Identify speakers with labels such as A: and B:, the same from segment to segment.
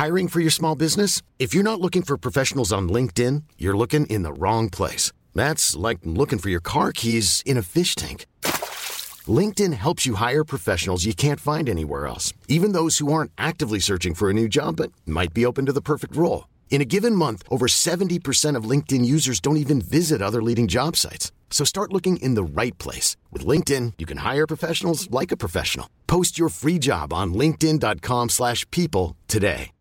A: Hiring for your small business? If you're not looking for professionals on LinkedIn, you're looking in the wrong place. That's like looking for your car keys in a fish tank. LinkedIn helps you hire professionals you can't find anywhere else, even those who aren't actively searching for a new job but might be open to the perfect role. In a given month, over 70% of LinkedIn users don't even visit other leading job sites. So start looking in the right place. With LinkedIn, you can hire professionals like a professional. Post your free job on linkedin.com/people today.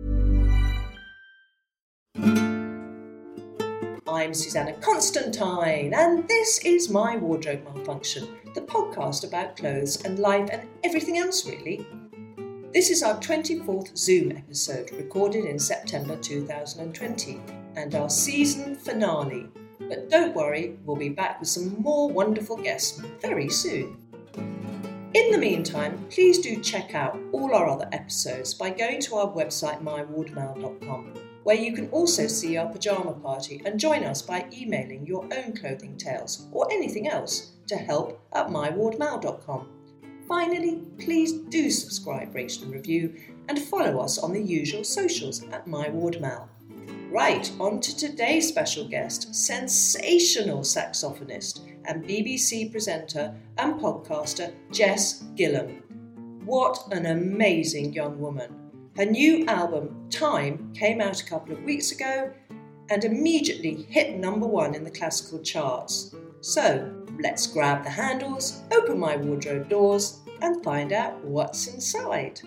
B: I'm Susanna Constantine, and this is My Wardrobe Malfunction, the podcast about clothes and life and everything else, really. This is our 24th Zoom episode, recorded in September 2020, and our season finale. But don't worry, we'll be back with some more wonderful guests very soon. In the meantime, please do check out all our other episodes by going to our website mywardmail.com, where you can also see our pyjama party and join us by emailing your own clothing tales or anything else to help@mywardmail.com. Finally, please do subscribe, rate and review, and follow us on the usual socials @mywardmail. Right, on to today's special guest, sensational saxophonist and BBC presenter and podcaster Jess Gillam. What an amazing young woman. Her new album, Time, came out a couple of weeks ago and immediately hit #1 in the classical charts. So, let's grab the handles, open my wardrobe doors, and find out what's inside.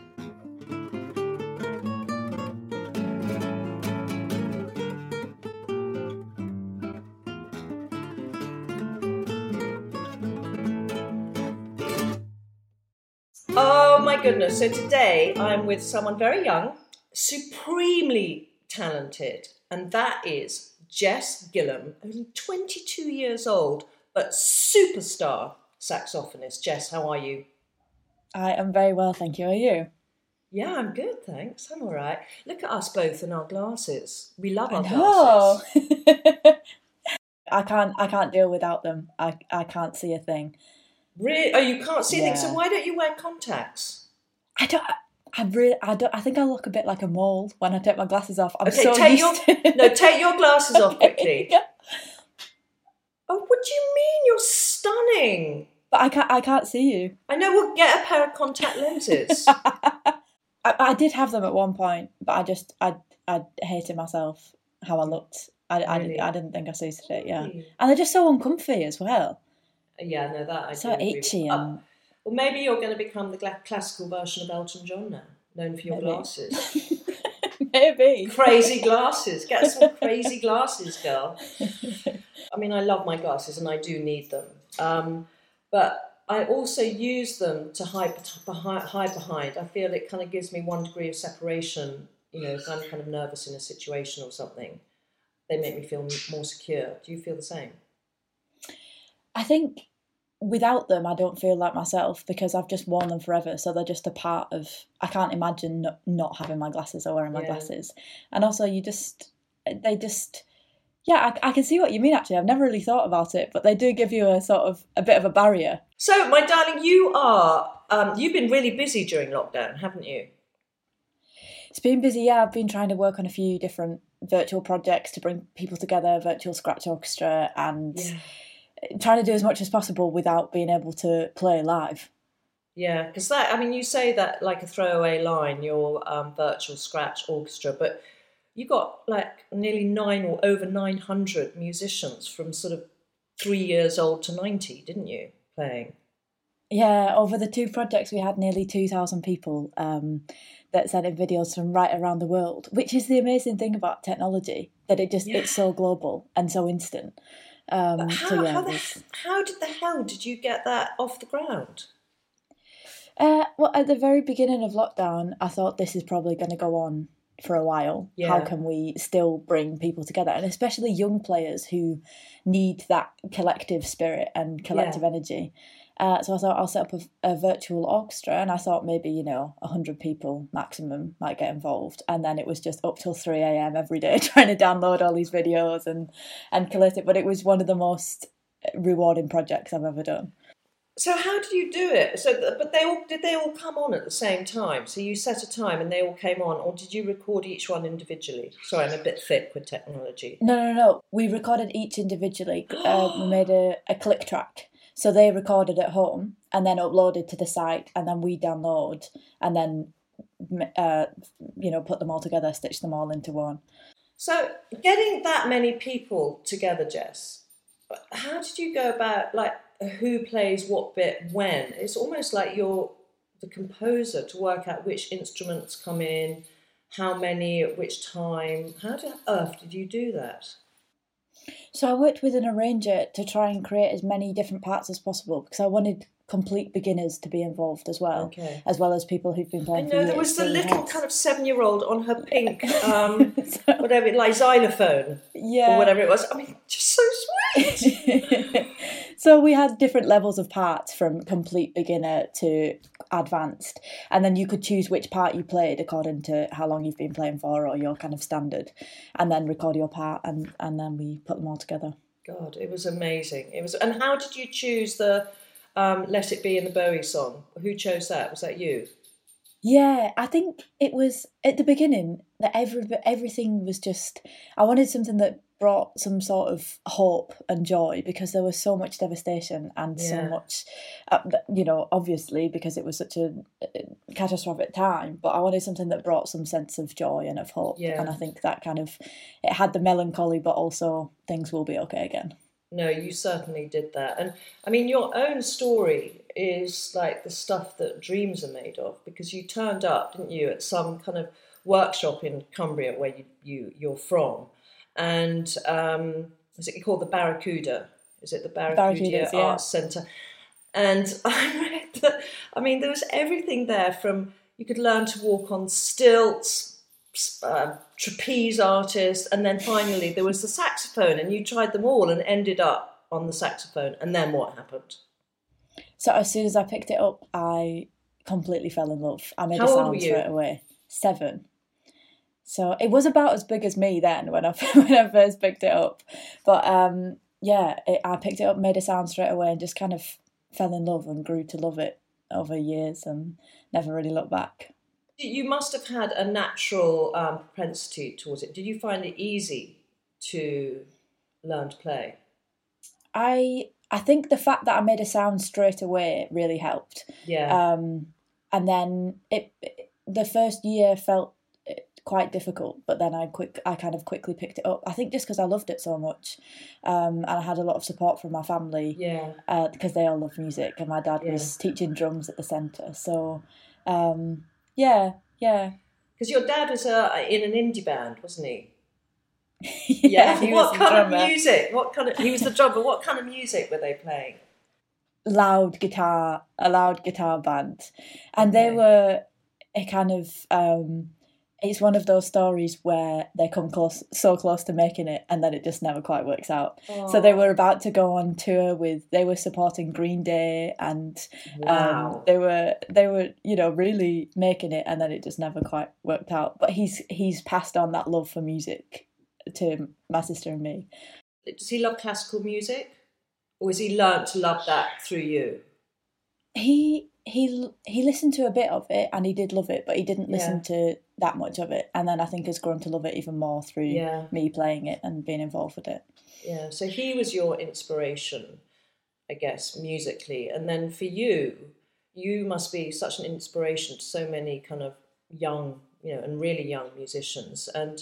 B: Oh my goodness, so today I'm with someone very young, supremely talented, and that is Jess Gillam, only 22 years old, but superstar saxophonist. Jess, how are you?
C: I am very well, thank you. Are you?
B: Yeah, I'm good, thanks. I'm all right. Look at us both in our glasses. We love our
C: glasses.
B: I
C: I can't deal without them. I can't see a thing.
B: Really? Oh, you can't see anything. So why don't you wear contacts?
C: I think I look a bit like a mole when I take my glasses off.
B: Take your glasses off quickly. Yeah. Oh, what do you mean? You're stunning.
C: But I can't see you.
B: I know, we'll get a pair of contact lenses.
C: I did have them at one point, but I hated myself how I looked. I didn't think I suited it, yeah. Really? And they're just so uncomfy as well.
B: Yeah, no, that I
C: so itchy.
B: Well, maybe you're going to become the classical version of Elton John now, known for your glasses.
C: Maybe.
B: Crazy glasses. Get some crazy glasses, girl. I mean, I love my glasses and I do need them. But I also use them to hide behind. I feel it kind of gives me 1 degree of separation. You know, if I'm kind of nervous in a situation or something, they make me feel more secure. Do you feel the same?
C: I think without them, I don't feel like myself because I've just worn them forever. So they're just a part of. I can't imagine not having my glasses or wearing my glasses. And also, Yeah, I can see what you mean, actually. I've never really thought about it, but they do give you a bit of a barrier.
B: So, my darling, you've been really busy during lockdown, haven't you?
C: It's been busy, yeah. I've been trying to work on a few different virtual projects to bring people together, virtual scratch orchestra, and trying to do as much as possible without being able to play live.
B: Yeah, because you say that like a throwaway line, your virtual scratch orchestra, but you got like nearly 9 or over 900 musicians from sort of 3 years old to 90, didn't you, playing?
C: Yeah, over the 2 projects we had nearly 2,000 people that sent in videos from right around the world, which is the amazing thing about technology, that it's so global and so instant.
B: How the hell did you get that off the ground?
C: Well, at the very beginning of lockdown, I thought this is probably going to go on for a while. Yeah. How can we still bring people together, and especially young players who need that collective spirit and collective energy. So I thought I'll set up a virtual orchestra, and I thought maybe 100 people maximum might get involved, and then it was just up till 3 a.m. every day trying to download all these videos and collate it. But it was one of the most rewarding projects I've ever done.
B: So how did you do it? But did they all come on at the same time? So you set a time and they all came on, or did you record each one individually? Sorry, I'm a bit thick with technology.
C: No. We recorded each individually. We made a click track. So they recorded at home and then uploaded to the site, and then we download and then, put them all together, stitch them all into one.
B: So getting that many people together, Jess, how did you go about, like, who plays what bit when? It's almost like you're the composer to work out which instruments come in, how many at which time. How on earth did you do that?
C: So I worked with an arranger to try and create as many different parts as possible, because I wanted complete beginners to be involved as well, as well as people who've been playing for years.
B: There was the little kind of 7-year-old on her pink, whatever, like xylophone, or whatever it was. I mean, just so sweet.
C: So we had different levels of parts, from complete beginner to advanced, and then you could choose which part you played according to how long you've been playing for, or your kind of standard, and then record your part, and then we put them all together.
B: God, it was amazing. And how did you choose the Let It Be in the Bowie song? Who chose that? Was that you?
C: Yeah, I think it was at the beginning that everything was just, I wanted something that brought some sort of hope and joy, because there was so much devastation and so much, obviously because it was such a catastrophic time, but I wanted something that brought some sense of joy and of hope. And I think that kind of, it had the melancholy, but also things will be okay again.
B: No, you certainly did that. And I mean, your own story is like the stuff that dreams are made of, because you turned up, didn't you, at some kind of workshop in Cumbria where you're from. And is it called the Barracuda? Is it the Barracuda Arts Centre? And I read that, I mean, there was everything there, from you could learn to walk on stilts, trapeze artist, and then finally there was the saxophone, and you tried them all and ended up on the saxophone. And then what happened?
C: So as soon as I picked it up, I completely fell in love. I made a sound straight away. 7. So it was about as big as me then when I first picked it up. But I picked it up, made a sound straight away, and just kind of fell in love and grew to love it over years and never really looked back.
B: You must have had a natural propensity towards it. Did you find it easy to learn to play?
C: I think the fact that I made a sound straight away really helped.
B: Yeah.
C: And then the first year felt quite difficult, but then I kind of quickly picked it up. I think just because I loved it so much, and I had a lot of support from my family.
B: Yeah.
C: Because they all love music, and my dad was teaching drums at the centre. So, yeah.
B: Because your dad was in an indie band, wasn't he?
C: Yeah. He
B: was kind of music? He was the drummer. What kind of music were they playing?
C: A loud guitar band, and they were a kind of. It's one of those stories where they come so close to making it, and then it just never quite works out. Oh. So they were about to go on tour they were supporting Green Day, and they were really making it, and then it just never quite worked out. But he's passed on that love for music to my sister and me.
B: Does he love classical music, or has he learnt to love that through you?
C: He listened to a bit of it, and he did love it, but he didn't listen to that much of it. And then I think has grown to love it even more through me playing it and being involved with it.
B: Yeah, so he was your inspiration, I guess, musically. And then for you must be such an inspiration to so many kind of young, and really young musicians. And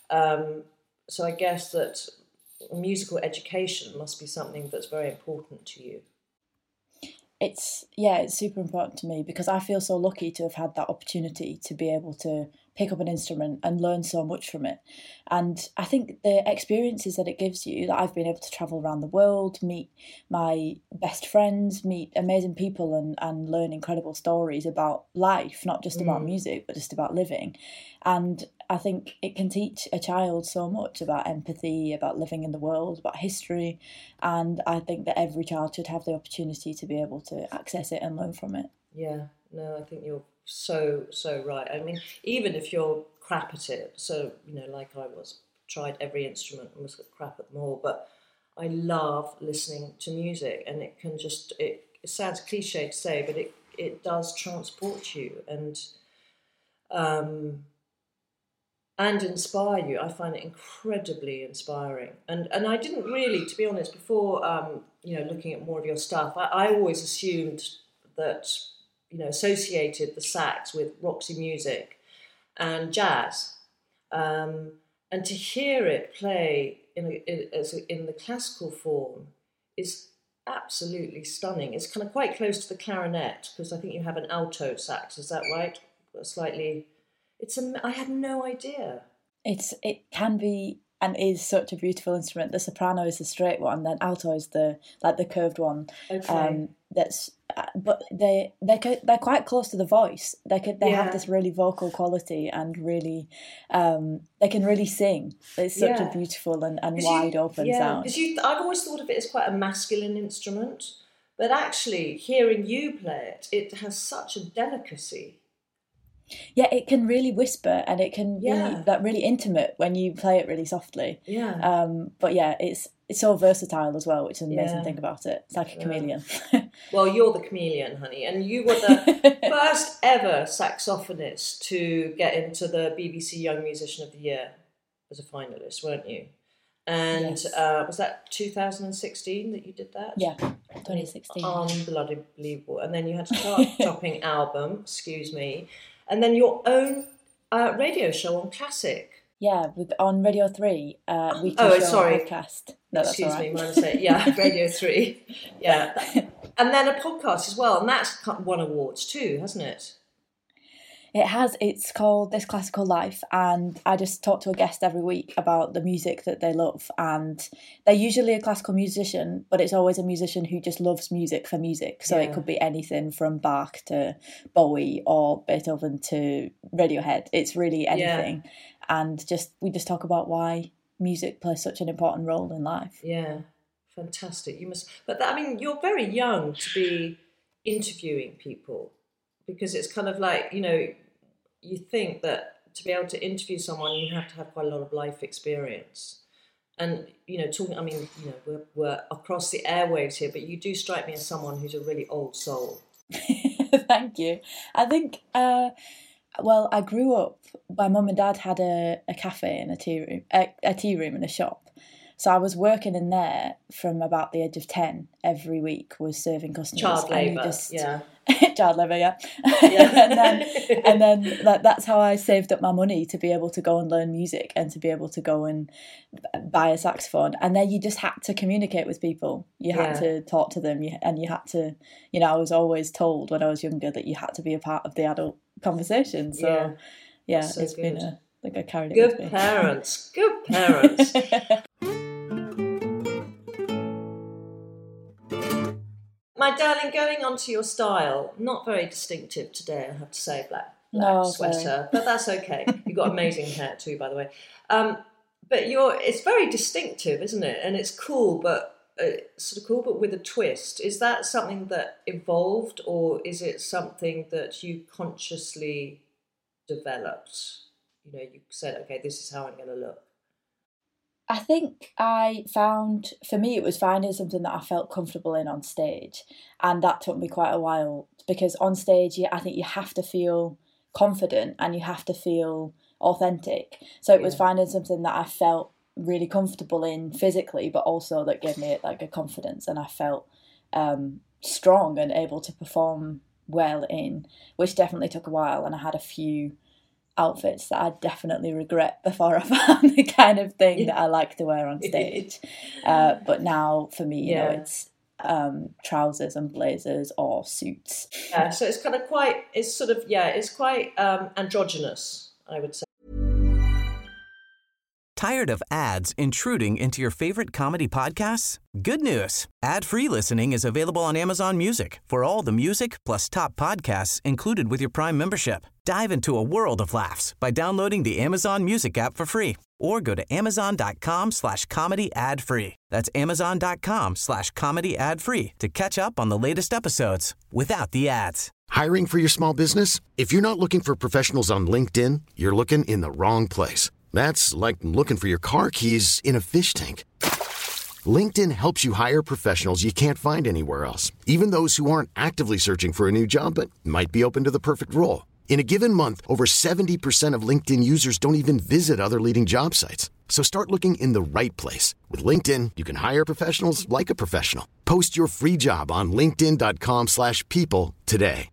B: so I guess that musical education must be something that's very important to you.
C: It's super important to me, because I feel so lucky to have had that opportunity to be able to pick up an instrument and learn so much from it. And I think the experiences that it gives you, that I've been able to travel around the world, meet my best friends, meet amazing people, and learn incredible stories about life, not just about music, but just about living. And I think it can teach a child so much about empathy, about living in the world, about history. And I think that every child should have the opportunity to be able to access it and learn from it.
B: Yeah, no, I think you're so right. I mean, even if you're crap at it, so, like I tried every instrument and was crap at them all, but I love listening to music, and it sounds cliche to say, but it does transport you and inspire you. I find it incredibly inspiring. And I didn't really, to be honest, before looking at more of your stuff, I always assumed that, associated the sax with Roxy Music and jazz. And to hear it play in the classical form is absolutely stunning. It's kind of quite close to the clarinet, because I think you have an alto sax. Is that right? Slightly. I had no idea.
C: It can be and is such a beautiful instrument. The soprano is the straight one, then alto is the curved one.
B: Okay.
C: But they're quite close to the voice. They have this really vocal quality, and really they can really sing. It's such a beautiful and wide open sound.
B: Because I've always thought of it as quite a masculine instrument, but actually hearing you play it has such a delicacy.
C: Yeah, it can really whisper, and it can be that really intimate when you play it really softly.
B: Yeah.
C: But yeah, it's so versatile as well, which is an amazing thing about it. It's like a chameleon.
B: Well, you're the chameleon, honey, and you were the first ever saxophonist to get into the BBC Young Musician of the Year as a finalist, weren't you? And was that 2016 that you did that?
C: Yeah, 2016.
B: Unbelievable. And then you had a chart-topping album, excuse me, and then your own radio show on Classic.
C: Yeah, on Radio 3, weekly podcast. No,
B: excuse me, my mistake. Yeah, Radio 3. Yeah. And then a podcast as well, and that's won awards too, hasn't it?
C: It has. It's called This Classical Life, and I just talk to a guest every week about the music that they love, and they're usually a classical musician, but it's always a musician who just loves music for music. So it could be anything from Bach to Bowie or Beethoven to Radiohead. It's really anything. And we just talk about why music plays such an important role in life.
B: Yeah, fantastic. You must, but you're very young to be interviewing people, because it's kind of like, you think that to be able to interview someone, you have to have quite a lot of life experience. And, we're across the airwaves here, but you do strike me as someone who's a really old soul.
C: Thank you. I think, I grew up, my mum and dad had a cafe and a tea room and a shop. So I was working in there from about the age of 10 every week, was serving customers.
B: Child labour,
C: Child labour, yeah. and then that's how I saved up my money to be able to go and learn music and to be able to go and buy a saxophone. And then you just had to communicate with people. You had to talk to them, and you had to, I was always told when I was younger that you had to be a part of the adult conversation. So, it's been I carried it with me.
B: Good parents. My darling, going on to your style, not very distinctive today, I have to say, black sweater, but that's okay. You've got amazing hair too, by the way. But it's very distinctive, isn't it? And it's cool, but with a twist. Is that something that evolved, or is it something that you consciously developed? You said, okay, this is how I'm going to look.
C: I think for me, it was finding something that I felt comfortable in on stage. And that took me quite a while, because on stage, I think you have to feel confident and you have to feel authentic. So it was finding something that I felt really comfortable in physically, but also that gave me like a confidence, and I felt strong and able to perform well in, which definitely took a while. And I had a few outfits that I definitely regret before I found the kind of thing that I like to wear on stage. But now for me, it's trousers and blazers or suits.
B: Yeah, so it's kind of quite, it's quite androgynous, I would say.
D: Tired of ads intruding into your favorite comedy podcasts? Good news. Ad-free listening is available on Amazon Music for all the music plus top podcasts included with your Prime membership. Dive into a world of laughs by downloading the Amazon Music app for free, or go to amazon.com/comedy ad-free. That's amazon.com/comedy ad-free to catch up on the latest episodes without the ads.
A: Hiring for your small business? If you're not looking for professionals on LinkedIn, you're looking in the wrong place. That's like looking for your car keys in a fish tank. LinkedIn helps you hire professionals you can't find anywhere else, even those who aren't actively searching for a new job but might be open to the perfect role. In a given month, over 70% of LinkedIn users don't even visit other leading job sites. So start looking in the right place. With LinkedIn, you can hire professionals like a professional. Post your free job on linkedin.com/people today.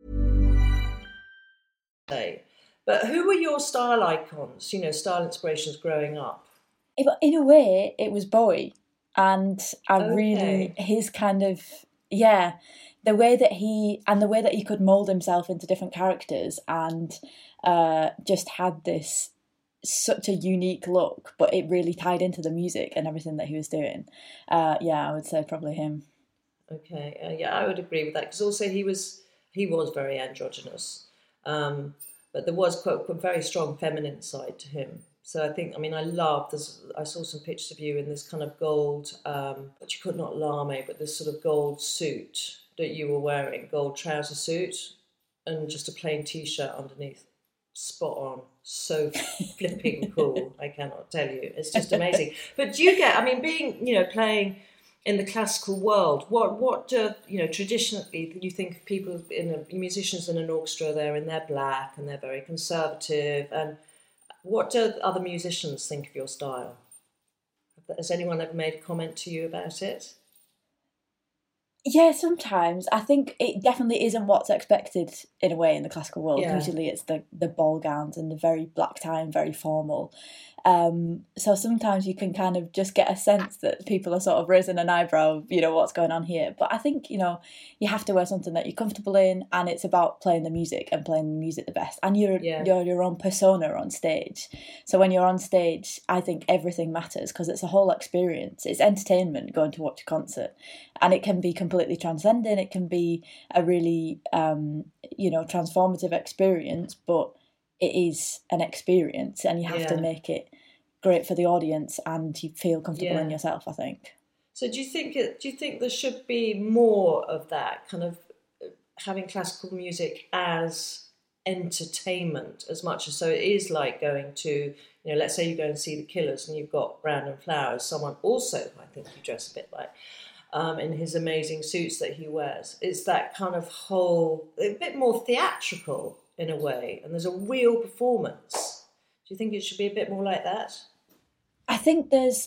B: But who were your style icons, style inspirations growing up?
C: In a way, it was Bowie. And really, his kind of, the way that he could mould himself into different characters and just had such a unique look, but it really tied into the music and everything that he was doing. I would say probably him.
B: Okay, I would agree with that, because also he was very androgynous, but there was quite a very strong feminine side to him. So I think, I saw some pictures of you in this kind of gold, what you could not lame, but this sort of gold suit that you were wearing, gold trouser suit, and just a plain t-shirt underneath. Spot on. So flipping cool. I cannot tell you. It's just amazing. But do you get, being, playing in the classical world, what traditionally you think people musicians in an orchestra, they're in their black and they're very conservative, and what do other musicians think of your style? Has anyone ever made a comment to you about it?
C: Yeah, sometimes. I think it definitely isn't what's expected in a way in the classical world. Yeah. Usually it's the ball gowns and the very black tie and very formal. So sometimes you can kind of just get a sense that people are sort of raising an eyebrow, what's going on here. But I think, you have to wear something that you're comfortable in, and it's about playing the music and playing the music the best. And you're your own persona on stage. So when you're on stage, I think everything matters, because it's a whole experience. It's entertainment going to watch a concert. And it can be completely transcendent. It can be a really, transformative experience, but it is an experience, and you have to make it great for the audience, and you feel comfortable in yourself, I think.
B: So do you think there should be more of that kind of having classical music as entertainment as much as, so it is like going to, let's say you go and see the Killers and you've got Brandon Flowers, someone also I think you dress a bit like, in his amazing suits that he wears. It's that kind of whole, a bit more theatrical in a way, and there's a real performance. Do you think it should be a bit more like that?
C: I think there's,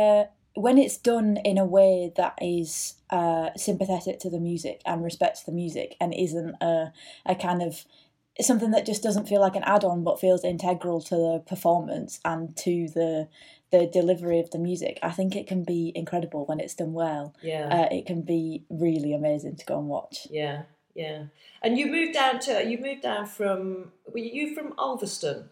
C: when it's done in a way that is sympathetic to the music and respects the music, and isn't a kind of something that just doesn't feel like an add-on but feels integral to the performance and to the delivery of the music, I think it can be incredible when it's done well. Yeah. It can be really amazing to go and watch.
B: Yeah. Yeah. And you moved down from, were you from Ulverston?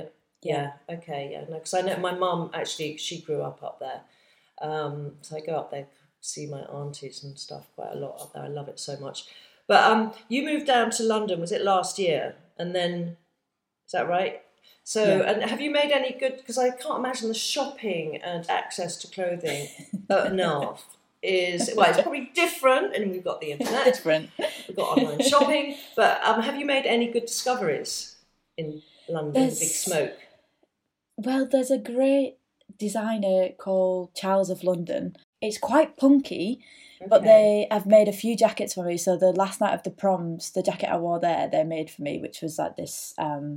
B: Yeah. Okay. Yeah. No, because I know my mum, actually, she grew up there. So I go up there, see my aunties and stuff quite a lot up there. I love it so much. But you moved down to London, was it last year? And then, is that right? So, and have you made any good, because I can't imagine the shopping and access to clothing at Narth is, well, it's probably different, and we've got the internet.
C: Different.
B: We've got online shopping. But have you made any good discoveries in London, Big Smoke?
C: Well, there's a great designer called Charles of London. It's quite punky, but they have made a few jackets for me. So the last night of the proms, the jacket I wore there, they made for me, which was like this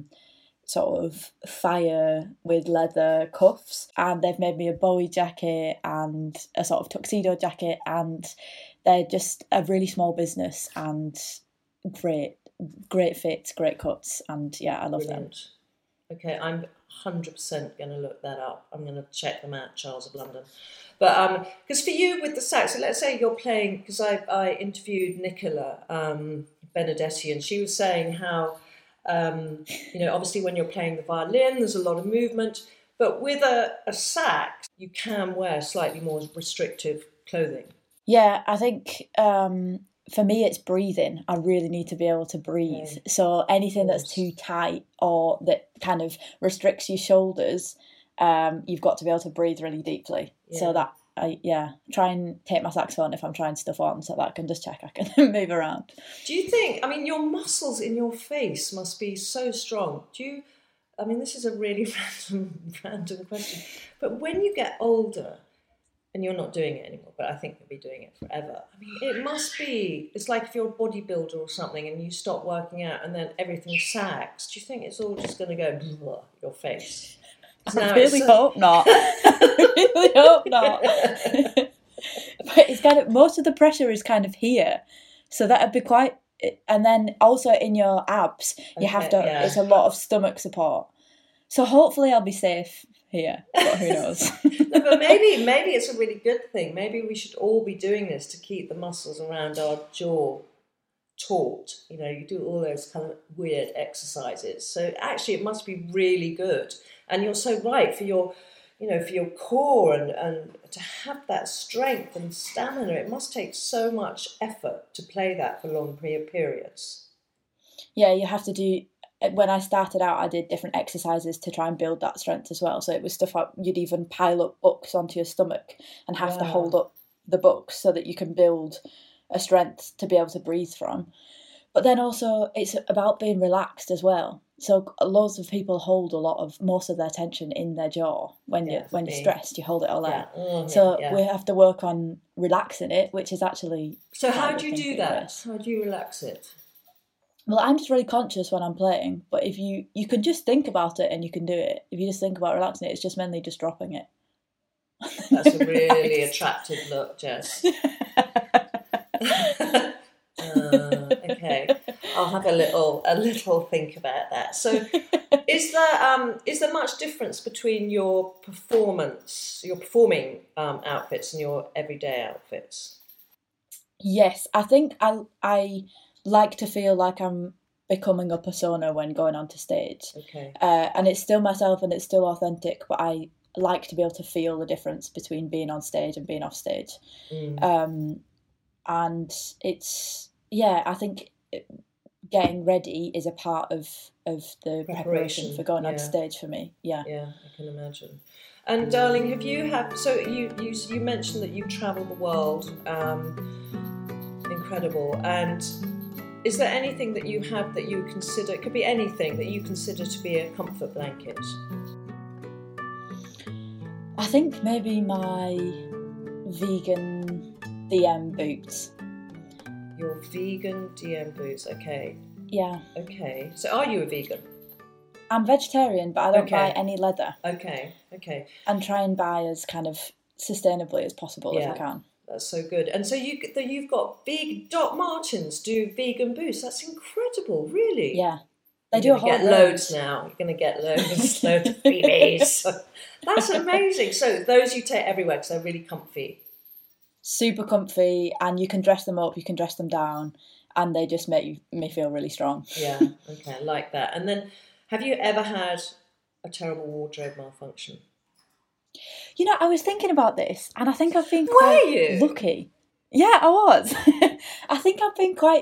C: sort of fire with leather cuffs. And they've made me a Bowie jacket and a sort of tuxedo jacket. And they're just a really small business and great fits, great cuts. And yeah, I love them.
B: Okay, I'm 100% going to look that up. I'm going to check them out, Charles of London. But because for you with the sax, so let's say you're playing, because I interviewed Nicola Benedetti, and she was saying how, obviously when you're playing the violin, there's a lot of movement, but with a sax, you can wear slightly more restrictive clothing.
C: Yeah, I think for me it's breathing. I really need to be able to breathe. Okay. So anything that's too tight or that kind of restricts your shoulders, you've got to be able to breathe really deeply. Yeah. So that, try and take my saxophone if I'm trying stuff on so that I can just check I can move around.
B: Do you think, your muscles in your face must be so strong. This is a really random question, but when you get older and you're not doing it anymore, but I think you'll be doing it forever. I mean, it must be, it's like if you're a bodybuilder or something and you stop working out and then everything sags. Do you think it's all just going to go your face?
C: I really hope not. I really hope not. But it's kind of, most of the pressure is kind of here. So that'd be quite, and then also in your abs, you have to, it's a lot of stomach support. So hopefully I'll be safe here, but who knows?
B: No, but maybe it's a really good thing. Maybe we should all be doing this to keep the muscles around our jaw taut. You know, you do all those kind of weird exercises. So actually, it must be really good. And you're so right for your, you know, for your core and to have that strength and stamina. It must take so much effort to play that for long periods.
C: Yeah, you have to do. When I started out, I did different exercises to try and build that strength as well. So it was stuff like you'd even pile up books onto your stomach and have to hold up the books so that you can build a strength to be able to breathe from. But then also it's about being relaxed as well. So loads of people hold most of their tension in their jaw. When you're stressed, you hold it all there. We have to work on relaxing it, which is actually...
B: So how do you do that? How do you relax it?
C: Well, I'm just really conscious when I'm playing, but if you can just think about it and you can do it. If you just think about relaxing it, it's just mainly just dropping it.
B: That's a really attractive look, Jess. Okay, I'll have a little think about that. So, is there much difference between your performing outfits and your everyday outfits?
C: Yes, I think I like to feel like I'm becoming a persona when going onto stage.
B: Okay.
C: And it's still myself and it's still authentic, but I like to be able to feel the difference between being on stage and being off stage. And it's, I think getting ready is a part of the preparation for going on stage for me. Yeah,
B: I can imagine. And darling, so you mentioned that you've travelled the world, incredible. And is there anything that you have that you consider, it could be anything that you consider to be a comfort blanket?
C: I think maybe my vegan DM boots.
B: Your vegan DM boots, okay.
C: Yeah.
B: Okay. So are you a vegan?
C: I'm vegetarian, but I don't buy any leather.
B: Okay.
C: And try and buy as kind of sustainably as possible if I can.
B: That's so good. And so you've got big Doc Martens do vegan boots. That's incredible, really.
C: Yeah. They do a whole
B: loads now. You're going to get loads of freebies. That's amazing. So those you take everywhere because they're really comfy.
C: Super comfy, and you can dress them up, you can dress them down, and they just make me feel really strong.
B: Yeah, okay, I like that. And then, have you ever had a terrible wardrobe malfunction?
C: You know, I was thinking about this, and I think I've been quite lucky. Yeah, I was. I think I've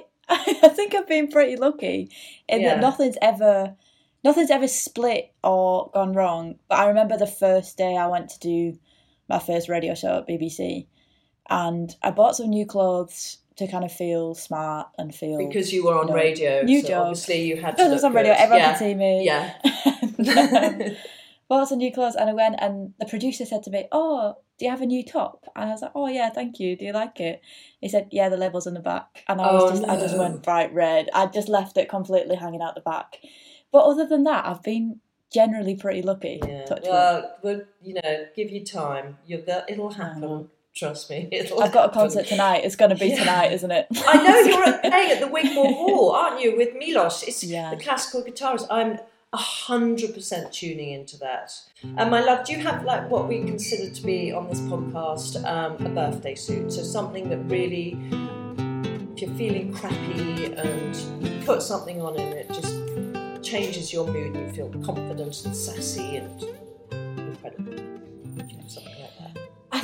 C: been pretty lucky in that nothing's ever split or gone wrong. But I remember the first day I went to do my first radio show at BBC, and I bought some new clothes to kind of feel smart and feel...
B: Because you were on radio.
C: New
B: so
C: job.
B: Obviously you had to look
C: I was on radio, everyone could see me.
B: Yeah.
C: Bought some new clothes and I went, and the producer said to me, "Oh, do you have a new top?" And I was like, "Oh yeah, thank you. Do you like it?" He said, "Yeah, the label's on the back." And I just went bright red. I just left it completely hanging out the back. But other than that, I've been generally pretty lucky.
B: Yeah. Well, give you time. It'll happen. Trust me.
C: I've got a concert tonight. It's going to be tonight, isn't it?
B: I know you're playing at the Wigmore Hall, aren't you, with Milos? It's the classical guitarist. I'm 100% tuning into that. And my love, do you have what we consider to be on this podcast a birthday suit? So something that really, if you're feeling crappy and you put something on and it just changes your mood and you feel confident and sassy and incredible. Do you have something like that?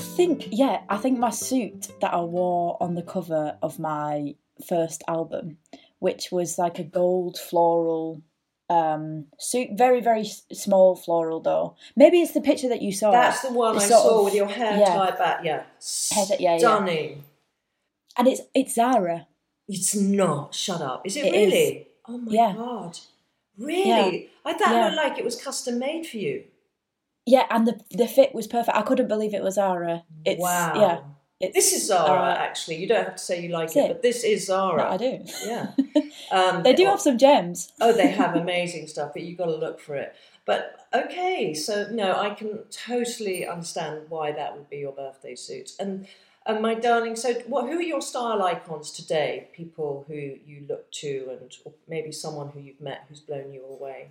C: I think my suit that I wore on the cover of my first album, which was like a gold floral suit, very, very small floral though. Maybe it's the picture that you saw.
B: That's the one I saw with your hair tied back. Yeah. Stunning.
C: And it's Zara.
B: It's not. Shut up. Is it really? Is. Oh my God. Really? Yeah. That looked like it was custom made for you.
C: Yeah, and the fit was perfect. I couldn't believe it was Zara.
B: Wow.
C: Yeah.
B: This is Zara, actually. You don't have to say you like it, but this is Zara.
C: No, I do.
B: Yeah.
C: They do have some gems.
B: Oh, they have amazing stuff, but you've got to look for it. But, okay, so, no, I can totally understand why that would be your birthday suit. And my darling, so who are your style icons today? People who you look to, and or maybe someone who you've met who's blown you away?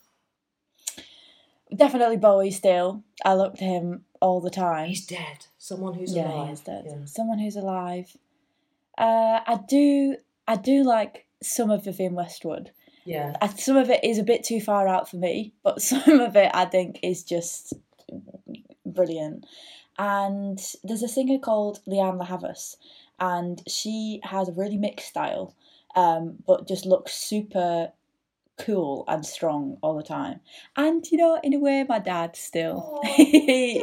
C: Definitely Bowie still. I look to him all the time.
B: He's dead. Someone who's alive.
C: Yeah, he's dead. Yeah. Someone who's alive. I do like some of Vivienne Westwood.
B: Yeah.
C: Some of it is a bit too far out for me, but some of it I think is just brilliant. And there's a singer called Lianne La Havas, and she has a really mixed style, but just looks super cool and strong all the time. And in a way, my dad still. He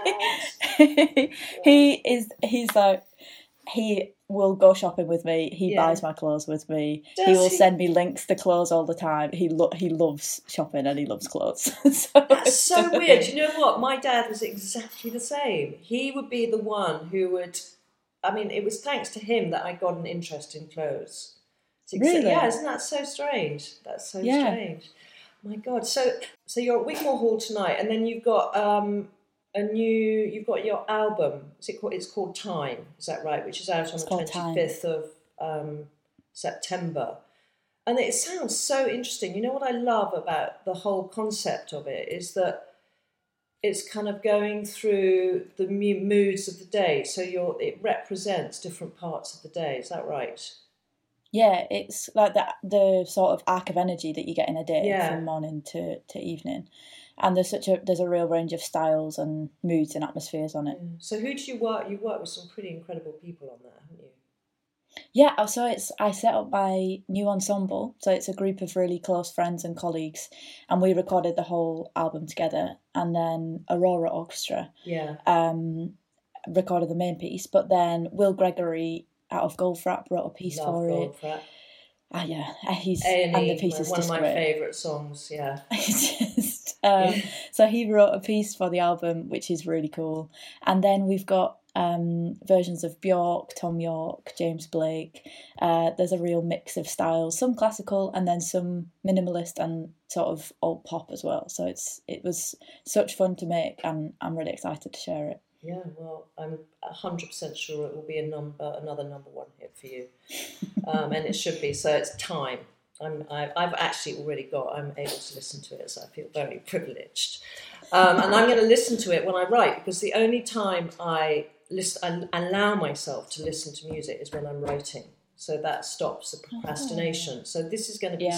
C: will go shopping with me. He buys my clothes with me. He will send me links to clothes all the time. He loves shopping and he loves clothes.
B: That's so weird. You know what? My dad was exactly the same. He would be the one who would. I mean, it was thanks to him that I got an interest in clothes.
C: Really?
B: Yeah, isn't that so strange? That's so strange. My God. So you're at Wigmore Hall tonight, and then you've got you've got your album. It's called Time. Is that right? Which is out on the 25th of September. And it sounds so interesting. You know what I love about the whole concept of it is that it's kind of going through the moods of the day. So it represents different parts of the day. Is that right?
C: Yeah, it's like the sort of arc of energy that you get in a day from morning to evening. And there's a real range of styles and moods and atmospheres on it.
B: So who did you work? You worked with some pretty incredible people on that, haven't you?
C: Yeah, so I set up my new ensemble. So it's a group of really close friends and colleagues, and we recorded the whole album together. And then Aurora Orchestra recorded the main piece. But then Will Gregory out of Goldfrapp wrote a piece for it. Yeah, and the piece is
B: one
C: just
B: of my
C: great.
B: Favourite songs. Yeah.
C: So he wrote a piece for the album, which is really cool. And then we've got versions of Bjork, Tom York, James Blake. There's a real mix of styles, some classical and then some minimalist and sort of old pop as well. So it was such fun to make, and I'm really excited to share it.
B: Yeah, well, I'm 100% sure it will be another number one hit for you, and it should be. So it's Time. I've actually already I'm able to listen to it, so I feel very privileged. And I'm going to listen to it when I write, because the only time I allow myself to listen to music is when I'm writing. So that stops the procrastination. So this is going to be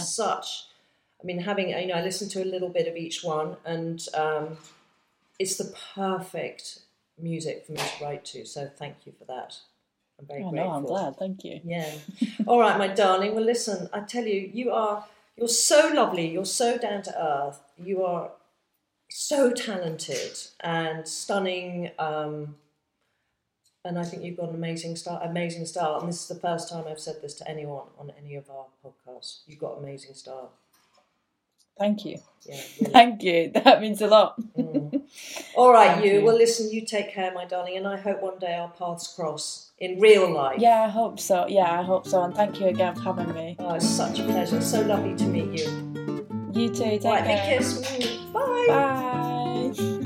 B: I listen to a little bit of each one, and it's the perfect music for me to write to. So thank you for that. I'm very grateful.
C: No, I'm glad. Thank you.
B: Yeah. All right, my darling. Well, listen, I tell you, you're so lovely. You're so down to earth. You are so talented and stunning. And I think you've got an amazing style. And this is the first time I've said this to anyone on any of our podcasts. You've got amazing style.
C: Thank you.
B: Yeah, really.
C: Thank you. That means a lot.
B: All right, Thank you. Well, listen, you take care, my darling, and I hope one day our paths cross in real life.
C: Yeah, I hope so. And thank you again for having me.
B: Oh, it's such a pleasure. So lovely to meet you.
C: You too. Take
B: care.
C: Big
B: kiss. Bye.
C: Bye.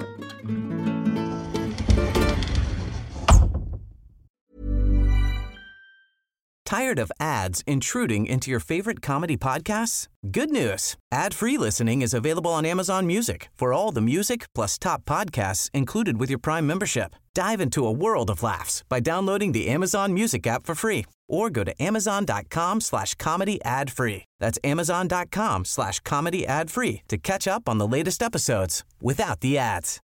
D: Tired of ads intruding into your favorite comedy podcasts? Good news. Ad-free listening is available on Amazon Music for all the music plus top podcasts included with your Prime membership. Dive into a world of laughs by downloading the Amazon Music app for free, or go to amazon.com/comedy ad-free. That's amazon.com/comedy ad-free to catch up on the latest episodes without the ads.